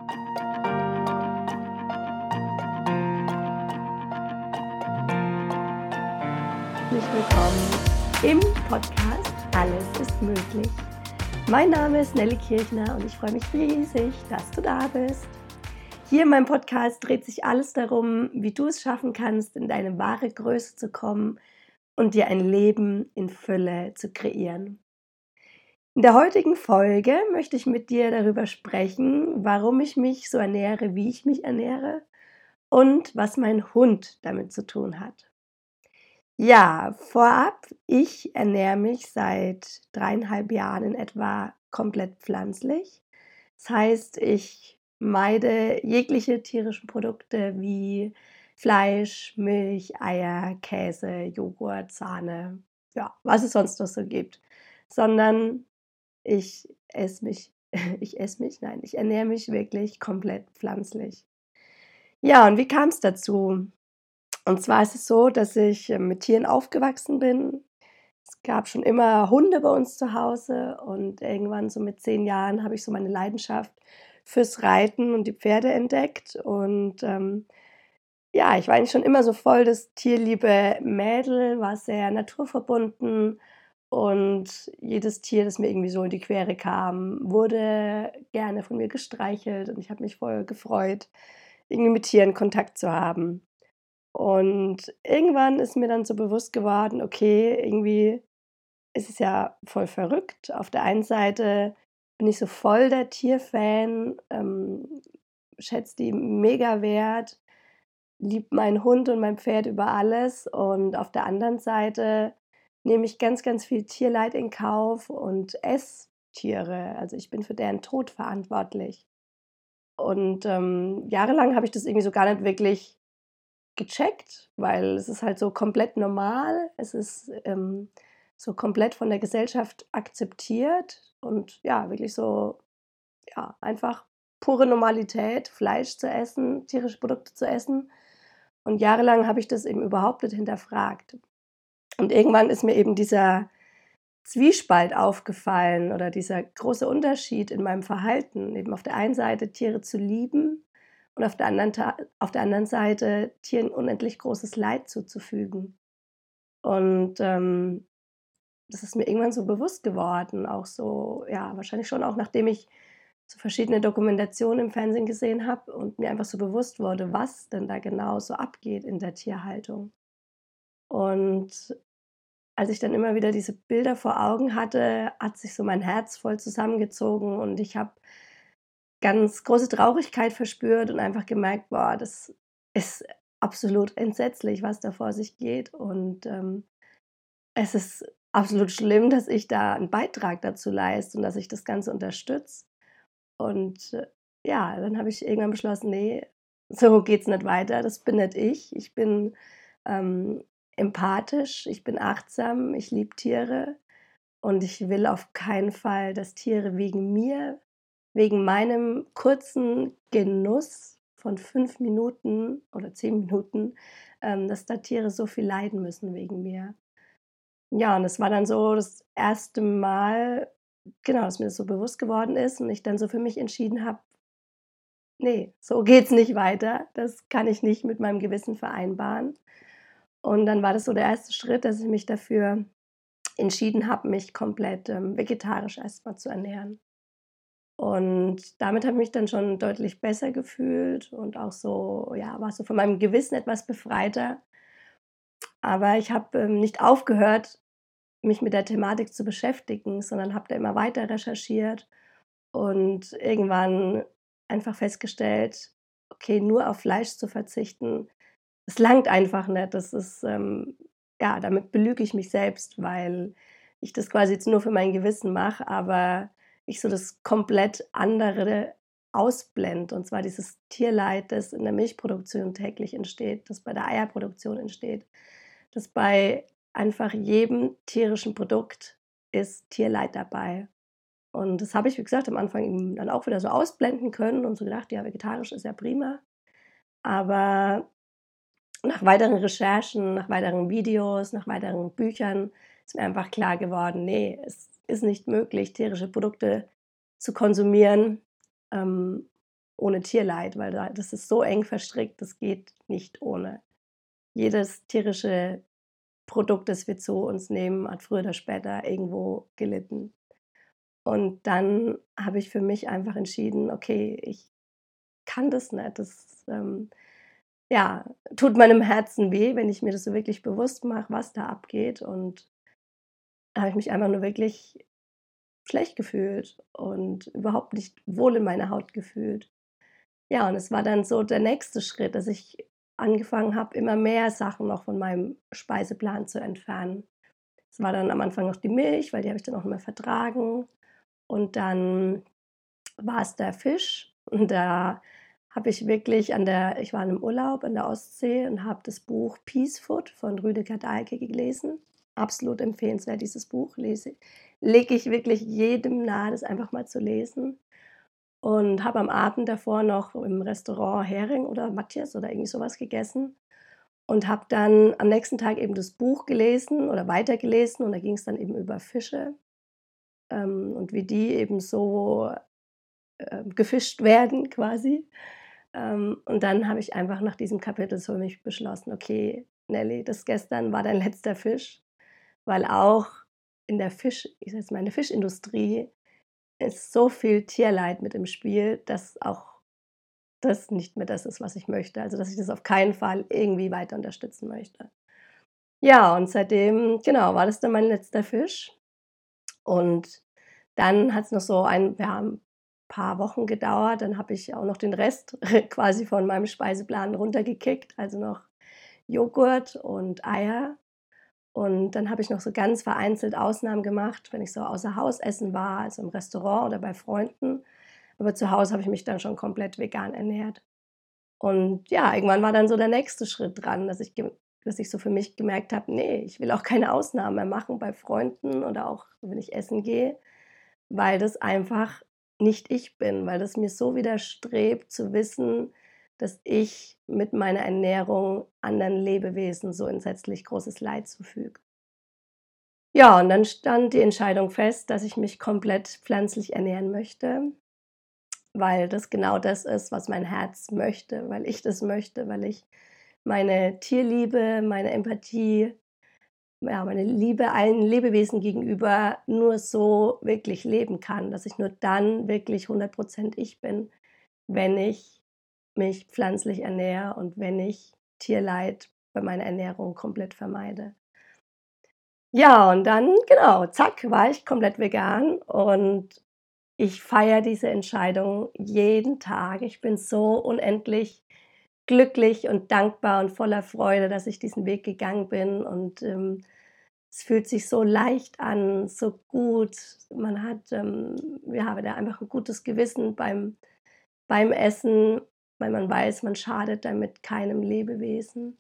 Herzlich willkommen im Podcast Alles ist möglich. Mein Name ist Nelly Kirchner und ich freue mich riesig, dass du da bist. Hier in meinem Podcast dreht sich alles darum, wie du es schaffen kannst, in deine wahre Größe zu kommen und dir ein Leben in Fülle zu kreieren. In der heutigen Folge möchte ich mit dir darüber sprechen, warum ich mich so ernähre, wie ich mich ernähre und was mein Hund damit zu tun hat. Ja, vorab, ich ernähre mich seit 3,5 Jahren in etwa komplett pflanzlich. Das heißt, ich meide jegliche tierischen Produkte wie Fleisch, Milch, Eier, Käse, Joghurt, Sahne, ja, was es sonst noch so gibt, sondern ich esse mich ich ernähre mich wirklich komplett pflanzlich. Ja, und wie kam es dazu? Und zwar ist es so, dass ich, mit Tieren aufgewachsen bin. Es gab schon immer Hunde bei uns zu Hause und irgendwann so mit 10 Jahren habe ich so meine Leidenschaft fürs Reiten und die Pferde entdeckt und, ja, ich war eigentlich schon immer so voll das tierliebe Mädel, war sehr naturverbunden und jedes Tier, das mir irgendwie so in die Quere kam, wurde gerne von mir gestreichelt und ich habe mich voll gefreut, irgendwie mit Tieren Kontakt zu haben. Und irgendwann ist mir dann so bewusst geworden, okay, irgendwie ist es ja voll verrückt. Auf der einen Seite bin ich so voll der Tierfan, schätze die mega wert, liebe meinen Hund und mein Pferd über alles. Und auf der anderen Seite nehme ich ganz, ganz viel Tierleid in Kauf und esse Tiere. Also ich bin für deren Tod verantwortlich. Und jahrelang habe ich das irgendwie so gar nicht wirklich gecheckt, weil es ist halt so komplett normal. Es ist, so komplett von der Gesellschaft akzeptiert und ja, wirklich so, ja, einfach pure Normalität, Fleisch zu essen, tierische Produkte zu essen. Und jahrelang habe ich das eben überhaupt nicht hinterfragt. Und irgendwann ist mir eben dieser Zwiespalt aufgefallen oder dieser große Unterschied in meinem Verhalten, eben auf der einen Seite Tiere zu lieben und auf der anderen Seite Tieren unendlich großes Leid zuzufügen. Und, das ist mir irgendwann so bewusst geworden, auch so ja, wahrscheinlich schon auch, nachdem ich so verschiedene Dokumentationen im Fernsehen gesehen habe und mir einfach so bewusst wurde, was denn da genau so abgeht in der Tierhaltung. Und als ich dann immer wieder diese Bilder vor Augen hatte, hat sich so mein Herz voll zusammengezogen und ich habe ganz große Traurigkeit verspürt und einfach gemerkt: „Boah, das ist absolut entsetzlich, was da vor sich geht.“ Und, es ist absolut schlimm, dass ich da 'n Beitrag dazu leiste und dass ich das Ganze unterstütze. Und, ja, dann habe ich irgendwann beschlossen: „Ne, so geht's nicht weiter. Das bin nicht ich. Ich bin, ähm, empathisch, ich bin achtsam, ich liebe Tiere und ich will auf keinen Fall, dass Tiere wegen mir, wegen meinem kurzen Genuss von 5 Minuten oder 10 Minuten, dass da Tiere so viel leiden müssen wegen mir.“ Ja, und das war dann so das erste Mal, genau, dass mir das so bewusst geworden ist und ich dann so für mich entschieden habe: „Ne, so geht's nicht weiter. Das kann ich nicht mit meinem Gewissen vereinbaren.“ Und dann war das so der erste Schritt, dass ich mich dafür entschieden habe, mich komplett, vegetarisch erst mal zu ernähren. Und damit habe ich mich dann schon deutlich besser gefühlt und auch so ja, war so von meinem Gewissen etwas befreiter. Aber ich habe, nicht aufgehört, mich mit der Thematik zu beschäftigen, sondern habe da immer weiter recherchiert und irgendwann einfach festgestellt: „Okay, nur auf Fleisch zu verzichten, es langt einfach nicht.“ Das ist, ja, damit belüge ich mich selbst, weil ich das quasi jetzt nur für mein Gewissen mache, aber ich so das komplett andere ausblende, und zwar dieses Tierleid, das in der Milchproduktion täglich entsteht, das bei der Eierproduktion entsteht, das bei einfach jedem tierischen Produkt ist Tierleid dabei. Und das habe ich, wie gesagt, am Anfang eben dann auch wieder so ausblenden können und so gedacht: „Ja, vegetarisch ist ja prima.“ Aber nach weiteren Recherchen, nach weiteren Videos, nach weiteren Büchern ist mir einfach klar geworden: „Ne, es ist nicht möglich, tierische Produkte zu konsumieren, ähm, ohne Tierleid, weil das ist so eng verstrickt, das geht nicht ohne. Jedes tierische Produkt, das wir zu uns nehmen, hat früher oder später irgendwo gelitten. Und dann habe ich für mich einfach entschieden: „Okay, ich kann das nicht. Ja, tut meinem Herzen weh, wenn ich mir das so wirklich bewusst mache, was da abgeht.“ Und da habe ich mich einfach nur wirklich schlecht gefühlt und überhaupt nicht wohl in meiner Haut gefühlt. Ja, und es war dann so der nächste Schritt, dass ich angefangen habe, immer mehr Sachen noch von meinem Speiseplan zu entfernen. Es war dann am Anfang noch die Milch, weil die habe ich dann auch nicht mehr vertragen. Und dann war es der Fisch und da habe ich wirklich ich war in 'nem Urlaub an der Ostsee und habe das Buch Peace Food von Rüdiger Dahlke gelesen. Absolut empfehlenswert, dieses Buch lege ich wirklich jedem nahe, das einfach mal zu lesen. Und habe am Abend davor noch im Restaurant Hering oder Matjes oder irgendwie so was gegessen und habe dann am nächsten Tag eben das Buch gelesen oder weitergelesen und da ging's dann eben über Fische, und wie die eben so, gefischt werden quasi. Und dann habe ich einfach nach diesem Kapitel so für mich beschlossen: „Okay, Nelly, das gestern war dein letzter Fisch“, weil auch ich sage jetzt mal, in der Fischindustrie ist so viel Tierleid mit im Spiel, dass auch das nicht mehr das ist, was ich möchte. Also, dass ich das auf keinen Fall irgendwie weiter unterstützen möchte. Ja, und seitdem, genau, war das dann mein letzter Fisch. Und dann hat's noch so ein paar Wochen gedauert. Dann habe ich auch noch den Rest quasi von meinem Speiseplan runtergekickt, also noch Joghurt und Eier. Und dann habe ich noch so ganz vereinzelt Ausnahmen gemacht, wenn ich so außer Haus essen war, also im Restaurant oder bei Freunden. Aber zu Hause habe ich mich dann schon komplett vegan ernährt. Und ja, irgendwann war dann so der nächste Schritt dran, dass ich so für mich gemerkt habe: „Ne, ich will auch keine Ausnahmen mehr machen bei Freunden oder auch wenn ich essen gehe“, weil das einfach nicht ich bin, weil das mir so widerstrebt zu wissen, dass ich mit meiner Ernährung anderen Lebewesen so entsetzlich großes Leid zufüge. Ja, und dann stand die Entscheidung fest, dass ich mich komplett pflanzlich ernähren möchte, weil das genau das ist, was mein Herz möchte, weil ich das möchte, weil ich meine Tierliebe, meine Empathie, ja, meine Liebe allen Lebewesen gegenüber nur so wirklich leben kann, dass ich nur dann wirklich 100% ich bin, wenn ich mich pflanzlich ernähre und wenn ich Tierleid bei meiner Ernährung komplett vermeide. Ja, und dann, genau, zack, war ich komplett vegan und ich feiere diese Entscheidung jeden Tag. Ich bin so unendlich glücklich und dankbar und voller Freude, dass ich diesen Weg gegangen bin und, es fühlt sich so leicht an, so gut. Man hat, ja, wieder einfach ein gutes Gewissen beim Essen, weil man weiß, man schadet damit keinem Lebewesen.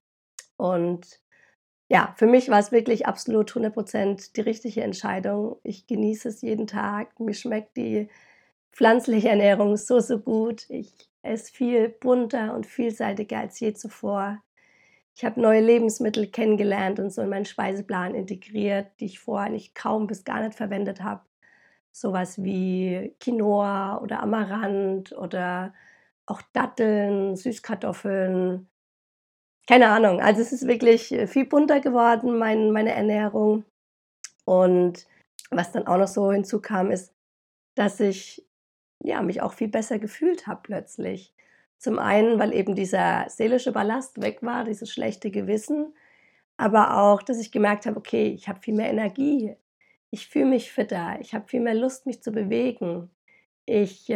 Und ja, für mich war es wirklich absolut 100% die richtige Entscheidung. Ich genieße es jeden Tag. Mir schmeckt die pflanzliche Ernährung so, so gut. Ich esse viel bunter und vielseitiger als je zuvor. Ich habe neue Lebensmittel kennengelernt und so in meinen Speiseplan integriert, die ich vorher nicht kaum bis gar nicht verwendet habe. Sowas wie Quinoa oder Amaranth oder auch Datteln, Süßkartoffeln. Keine Ahnung. Also, es ist wirklich, viel bunter geworden, meine Ernährung. Und was dann auch noch so hinzukam, ist, dass ich, ja, mich auch viel besser gefühlt habe plötzlich. Zum einen, weil eben dieser seelische Ballast weg war, dieses schlechte Gewissen, aber auch, dass ich gemerkt habe: „Okay, ich habe viel mehr Energie. Ich fühle mich fitter. Ich habe viel mehr Lust, mich zu bewegen. Ich,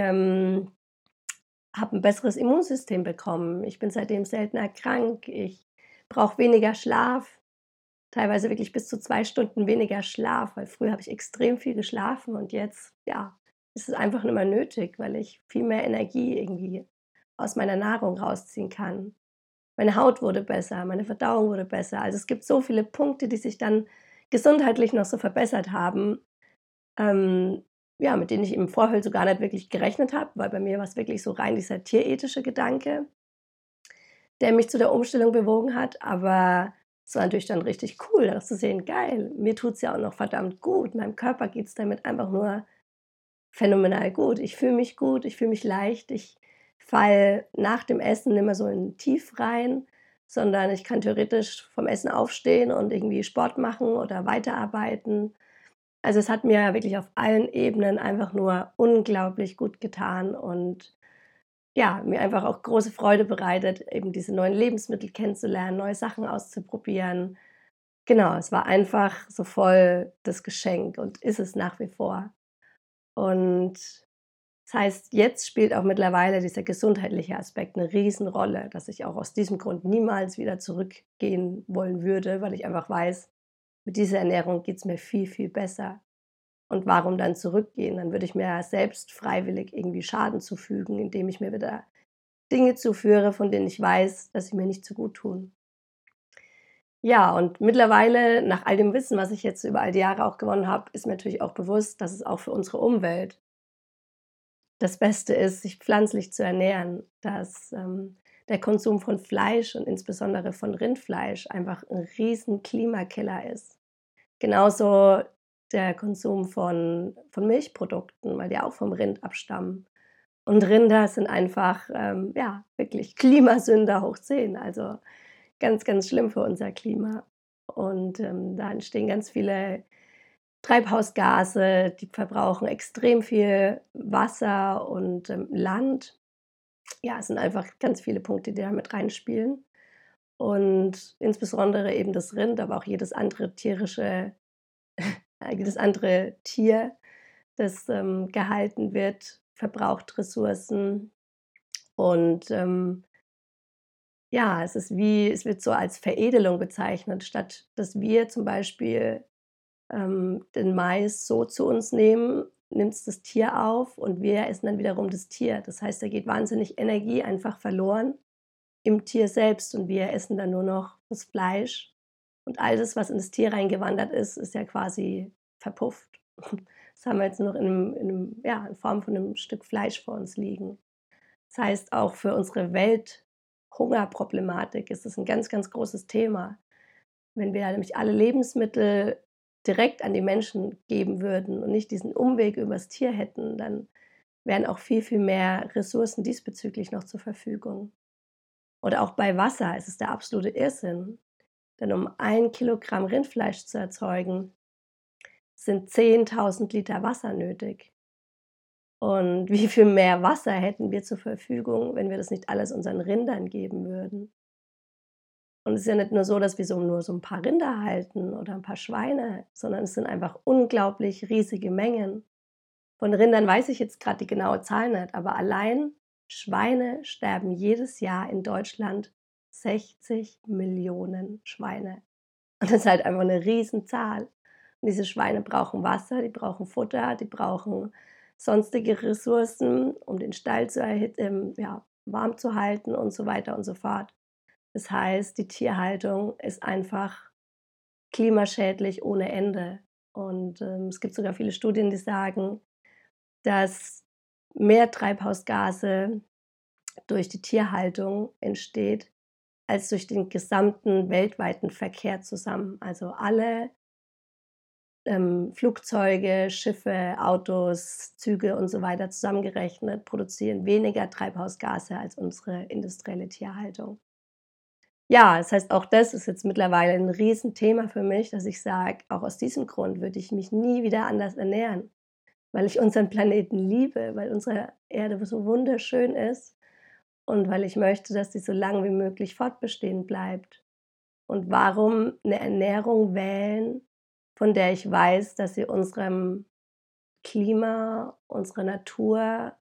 habe 'n besseres Immunsystem bekommen. Ich bin seitdem seltener krank. Ich brauche weniger Schlaf, teilweise wirklich bis zu 2 Stunden weniger Schlaf, weil früher habe ich extrem viel geschlafen und jetzt, ja, ist es einfach nicht mehr nötig, weil ich viel mehr Energie irgendwie aus meiner Nahrung rausziehen kann. Meine Haut wurde besser, meine Verdauung wurde besser. Also, es gibt so viele Punkte, die sich dann gesundheitlich noch so verbessert haben, ähm, ja, mit denen ich im Vorfeld so gar nicht wirklich gerechnet habe, weil bei mir war's wirklich so rein dieser tierethische Gedanke, der mich zu der Umstellung bewogen hat. Aber es war natürlich dann richtig cool, das zu sehen: „Geil, mir tut's ja auch noch verdammt gut. Meinem Körper geht's damit einfach nur phänomenal gut. Ich fühle mich gut, ich fühle mich leicht, ich falle nach dem Essen nicht mehr so in Tief rein, sondern ich kann theoretisch vom Essen aufstehen und irgendwie Sport machen oder weiterarbeiten. Also, es hat mir wirklich auf allen Ebenen einfach nur unglaublich gut getan und ja, mir einfach auch große Freude bereitet, eben diese neuen Lebensmittel kennenzulernen, neue Sachen auszuprobieren. Genau, es war einfach so voll das Geschenk und ist es nach wie vor. Und das heißt, jetzt spielt auch mittlerweile dieser gesundheitliche Aspekt 'ne Riesenrolle, dass ich auch aus diesem Grund niemals wieder zurückgehen wollen würde, weil ich einfach weiß, mit dieser Ernährung geht's mir viel, viel besser. Und warum dann zurückgehen? Dann würde ich mir ja selbst freiwillig irgendwie Schaden zufügen, indem ich mir wieder Dinge zuführe, von denen ich weiß, dass sie mir nicht so gut tun. Ja, und mittlerweile, nach all dem Wissen, was ich jetzt über all die Jahre auch gewonnen habe, ist mir natürlich auch bewusst, dass es auch für unsere Umwelt das Beste ist, sich pflanzlich zu ernähren, dass, der Konsum von Fleisch und insbesondere von Rindfleisch einfach 'n riesen Klimakiller ist. Genauso der Konsum von Milchprodukten, weil die auch vom Rind abstammen. Und Rinder sind einfach, ja, wirklich Klimasünder hoch 10, also ganz, ganz schlimm für unser Klima. Und, da entstehen ganz viele Treibhausgase, die verbrauchen extrem viel Wasser und, Land. Ja, es sind einfach ganz viele Punkte, die da mit reinspielen. Und insbesondere eben das Rind, aber auch jedes andere Tier, das, gehalten wird, verbraucht Ressourcen. Und, ja, es wird so als Veredelung bezeichnet, statt dass wir zum Beispiel, den Mais so zu uns nehmen, nimmt's das Tier auf und wir essen dann wiederum das Tier. Das heißt, da geht wahnsinnig Energie einfach verloren im Tier selbst und wir essen dann nur noch das Fleisch und all das, was in das Tier reingewandert ist, ist ja quasi verpufft. Das haben wir jetzt noch ja, in Form von 'nem Stück Fleisch vor uns liegen. Das heißt, auch für unsere Welthungerproblematik ist es 'n ganz, ganz großes Thema. Wenn wir nämlich alle Lebensmittel direkt an die Menschen geben würden und nicht diesen Umweg übers Tier hätten, dann wären auch viel, viel mehr Ressourcen diesbezüglich noch zur Verfügung. Oder auch bei Wasser ist es der absolute Irrsinn, denn um 1 Kilogramm Rindfleisch zu erzeugen, sind 10.000 Liter Wasser nötig. Und wie viel mehr Wasser hätten wir zur Verfügung, wenn wir das nicht alles unseren Rindern geben würden? Und es ist ja nicht nur so, dass wir nur so 'n paar Rinder halten oder 'n paar Schweine, sondern es sind einfach unglaublich riesige Mengen. Von Rindern weiß ich jetzt grad die genaue Zahl nicht, aber allein Schweine sterben jedes Jahr in Deutschland 60 Millionen Schweine. Und das ist halt einfach 'ne Riesenzahl. Und diese Schweine brauchen Wasser, die brauchen Futter, die brauchen sonstige Ressourcen, um den Stall ja, warm zu halten und so weiter und so fort. Das heißt, die Tierhaltung ist einfach klimaschädlich ohne Ende. Und, es gibt sogar viele Studien, die sagen, dass mehr Treibhausgase durch die Tierhaltung entsteht, als durch den gesamten weltweiten Verkehr zusammen. Also alle, Flugzeuge, Schiffe, Autos, Züge und so weiter zusammengerechnet produzieren weniger Treibhausgase als unsere industrielle Tierhaltung. Ja, das heißt, auch das ist jetzt mittlerweile 'n Riesenthema für mich, dass ich sage, auch aus diesem Grund würde ich mich nie wieder anders ernähren, weil ich unseren Planeten liebe, weil unsere Erde so wunderschön ist und weil ich möchte, dass sie so lang wie möglich fortbestehen bleibt. Und warum 'ne Ernährung wählen, von der ich weiß, dass sie unserem Klima, unserer Natur,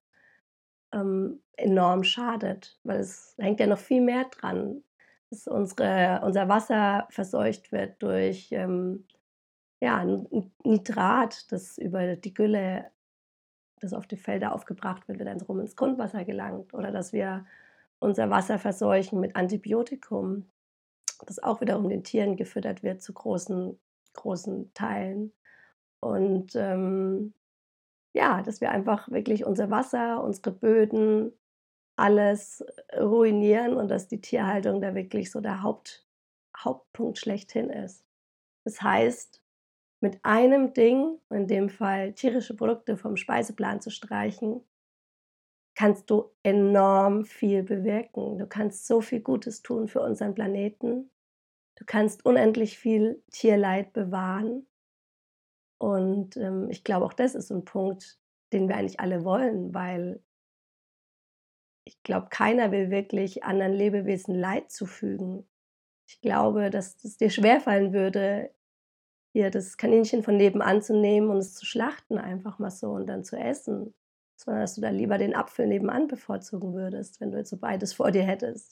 enorm schadet, weil es hängt ja noch viel mehr dran, dass unser Wasser verseucht wird durch, ja, Nitrat, das über die Gülle, das auf die Felder aufgebracht wird, wieder ins Grundwasser gelangt oder dass wir unser Wasser verseuchen mit Antibiotikum, das auch wiederum den Tieren gefüttert wird zu großen Teilen. Und, ja, dass wir einfach wirklich unser Wasser, unsere Böden, alles ruinieren und dass die Tierhaltung da wirklich so der Hauptpunkt schlechthin ist. Das heißt, mit einem Ding, in dem Fall tierische Produkte vom Speiseplan zu streichen, kannst du enorm viel bewirken. Du kannst so viel Gutes tun für unseren Planeten. Du kannst unendlich viel Tierleid bewahren. Und, ich glaube, auch das ist so 'n Punkt, den wir eigentlich alle wollen, weil ich glaube, keiner will wirklich anderen Lebewesen Leid zufügen. Ich glaube, dass es dir schwerfallen würde, hier das Kaninchen von nebenan zu nehmen und es zu schlachten einfach mal so und dann zu essen, sondern dass du da lieber den Apfel nebenan bevorzugen würdest, wenn du jetzt so beides vor dir hättest.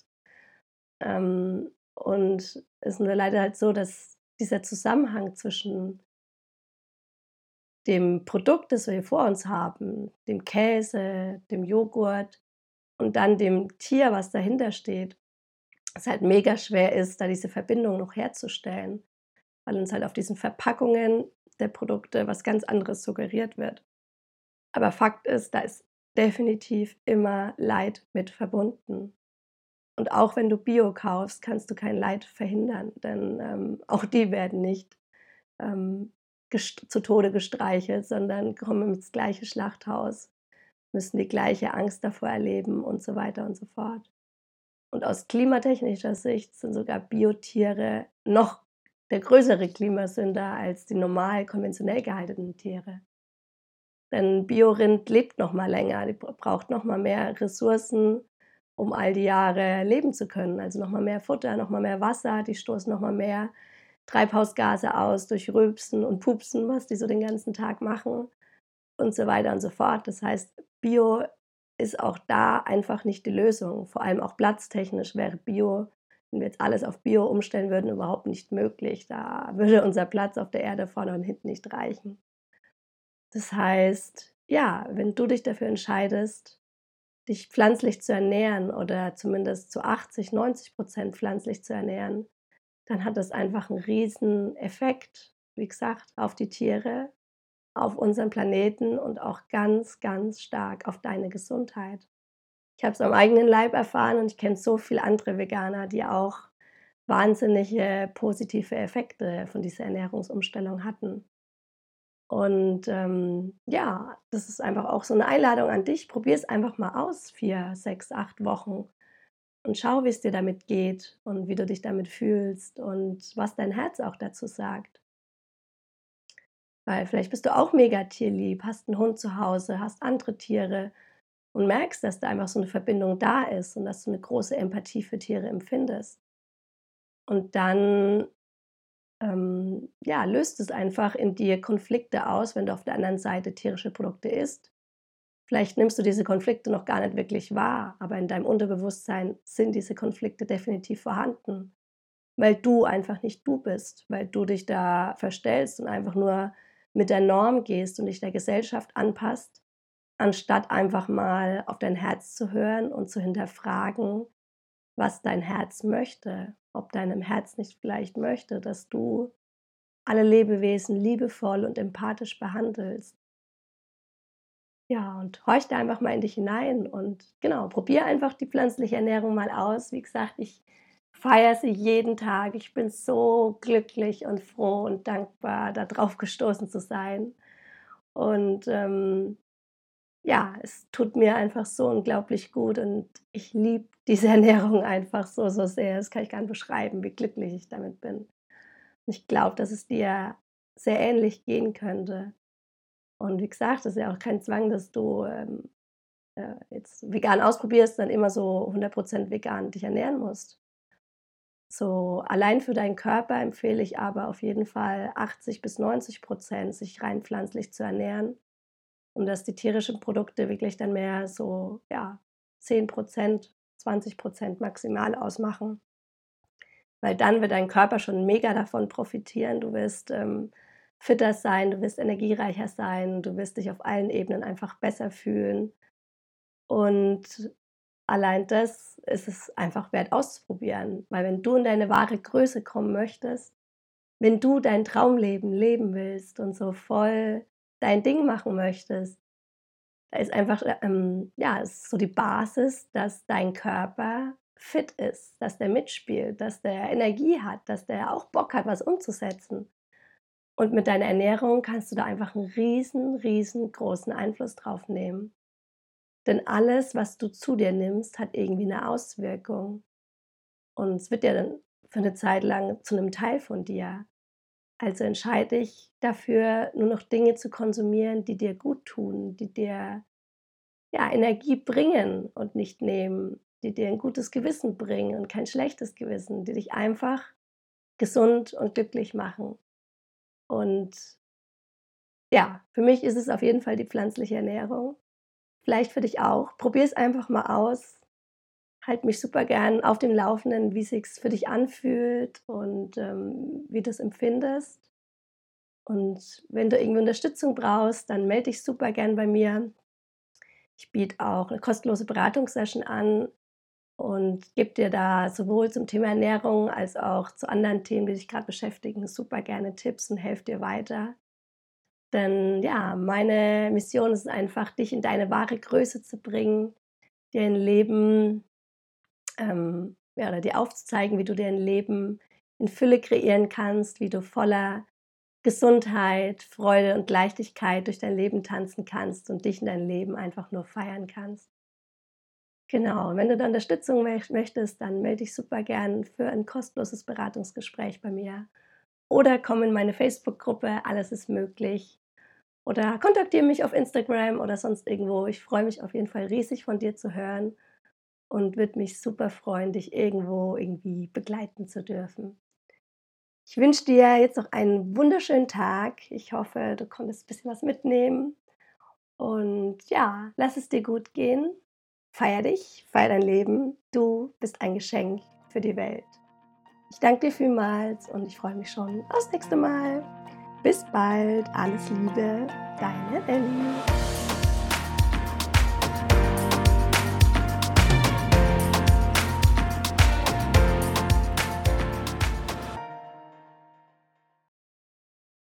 Und es ist nur leider halt so, dass dieser Zusammenhang zwischen dem Produkt, das wir hier vor uns haben, dem Käse, dem Joghurt und dann dem Tier, was dahinter steht, es halt mega schwer ist, da diese Verbindung noch herzustellen, weil uns halt auf diesen Verpackungen der Produkte was ganz anderes suggeriert wird. Aber Fakt ist, da ist definitiv immer Leid mit verbunden. Und auch wenn du Bio kaufst, kannst du kein Leid verhindern, denn, auch die werden nicht, zu Tode gestreichelt, sondern kommen ins gleiche Schlachthaus, müssen die gleiche Angst davor erleben und so weiter und so fort. Und aus klimatechnischer Sicht sind sogar Biotiere noch der größere Klimasünder als die normal konventionell gehaltenen Tiere. Denn Biorind lebt noch mal länger, die braucht noch mal mehr Ressourcen, um all die Jahre leben zu können. Also, noch mal mehr Futter, noch mal mehr Wasser, die stoßen noch mal mehr Treibhausgase aus durch Rülpsen und Pupsen, was die so den ganzen Tag machen und so weiter und so fort. Das heißt, Bio ist auch da einfach nicht die Lösung. Vor allem auch platztechnisch wäre Bio, wenn wir jetzt alles auf Bio umstellen würden, überhaupt nicht möglich. Da würde unser Platz auf der Erde vorne und hinten nicht reichen. Das heißt, ja, wenn du dich dafür entscheidest, dich pflanzlich zu ernähren oder zumindest zu 80-90% pflanzlich zu ernähren, dann hat das einfach 'n Rieseneffekt, wie gesagt, auf die Tiere, auf unseren Planeten und auch ganz, ganz stark auf deine Gesundheit. Ich habe es am eigenen Leib erfahren und ich kenne so viele andere Veganer, die auch wahnsinnige positive Effekte von dieser Ernährungsumstellung hatten. Und, ja, das ist einfach auch so 'ne Einladung an dich. Probier's einfach mal aus, 4, 6, 8 Wochen und schau, wie's dir damit geht und wie du dich damit fühlst und was dein Herz auch dazu sagt. Weil vielleicht bist du auch mega tierlieb, hast 'n Hund zu Hause, hast andere Tiere und merkst, dass da einfach so 'ne Verbindung da ist und dass du 'ne große Empathie für Tiere empfindest. Und dann, ja, löst es einfach in dir Konflikte aus, wenn du auf der anderen Seite tierische Produkte isst. Vielleicht nimmst du diese Konflikte noch gar nicht wirklich wahr, aber in deinem Unterbewusstsein sind diese Konflikte definitiv vorhanden, weil du einfach nicht du bist, weil du dich da verstellst und einfach nur mit der Norm gehst und dich der Gesellschaft anpasst, anstatt einfach mal auf dein Herz zu hören und zu hinterfragen, was dein Herz möchte. Ob deinem Herz nicht vielleicht möchte, dass du alle Lebewesen liebevoll und empathisch behandelst. Ja, und horch da einfach mal in dich hinein und genau, probier einfach die pflanzliche Ernährung mal aus. Wie gesagt, ich feiere sie jeden Tag. Ich bin so glücklich und froh und dankbar, da drauf gestoßen zu sein. Und, ja, es tut mir einfach so unglaublich gut und ich liebe diese Ernährung einfach so, so sehr. Das kann ich gar nicht beschreiben, wie glücklich ich damit bin. Und ich glaube, dass es dir sehr ähnlich gehen könnte. Und wie gesagt, das ist ja auch kein Zwang, dass du, jetzt vegan ausprobierst, dann immer so 100% vegan dich ernähren musst. So allein für deinen Körper empfehle ich aber auf jeden Fall 80 bis 90% sich rein pflanzlich zu ernähren und dass die tierischen Produkte wirklich dann mehr so, ja, 10%, 20% maximal ausmachen, weil dann wird dein Körper schon mega davon profitieren. Du wirst, fitter sein, du wirst energiereicher sein, du wirst dich auf allen Ebenen einfach besser fühlen. Und allein das ist es einfach wert auszuprobieren, weil wenn du in deine wahre Größe kommen möchtest, wenn du dein Traumleben leben willst und so voll dein Ding machen möchtest, da ist einfach, ja, ist so die Basis, dass dein Körper fit ist, dass der mitspielt, dass der Energie hat, dass der auch Bock hat, was umzusetzen. Und mit deiner Ernährung kannst du da einfach 'n riesengroßen Einfluss drauf nehmen. Denn alles, was du zu dir nimmst, hat irgendwie eine Auswirkung. Und es wird ja dann für eine Zeit lang zu einem Teil von dir. Also entscheide dich dafür, nur noch Dinge zu konsumieren, die dir gut tun, die dir, ja, Energie bringen und nicht nehmen, die dir ein gutes Gewissen bringen und kein schlechtes Gewissen, die dich einfach gesund und glücklich machen. Und ja, für mich ist es auf jeden Fall die pflanzliche Ernährung. Vielleicht für dich auch. Probier es einfach mal aus. Halte mich super gern auf dem Laufenden, wie sich's für dich anfühlt und, wie du's empfindest. Und wenn du irgendwie Unterstützung brauchst, dann melde dich super gern bei mir. Ich biete auch 'ne kostenlose Beratungssession an und gebe dir da sowohl zum Thema Ernährung als auch zu anderen Themen, die dich grad beschäftigen, super gerne Tipps und helfe dir weiter. Denn ja, meine Mission ist es einfach, dich in deine wahre Größe zu bringen, dir ein Leben, ja, oder dir aufzuzeigen, wie du dir ein Leben in Fülle kreieren kannst, wie du voller Gesundheit, Freude und Leichtigkeit durch dein Leben tanzen kannst und dich in dein Leben einfach nur feiern kannst. Genau, und wenn du da Unterstützung möchtest, dann melde dich super gern für ein kostenloses Beratungsgespräch bei mir oder komm in meine Facebook-Gruppe „Alles ist möglich" oder kontaktiere mich auf Instagram oder sonst irgendwo. Ich freue mich auf jeden Fall riesig von dir zu hören und würde mich super freuen, dich irgendwo irgendwie begleiten zu dürfen. Ich wünsche dir jetzt noch einen wunderschönen Tag. Ich hoffe, du konntest ein bisschen was mitnehmen und ja, lass es dir gut gehen. Feier dich, feier dein Leben. Du bist ein Geschenk für die Welt. Ich danke dir vielmals und ich freue mich schon aufs nächste Mal. Bis bald, alles Liebe, deine Elli.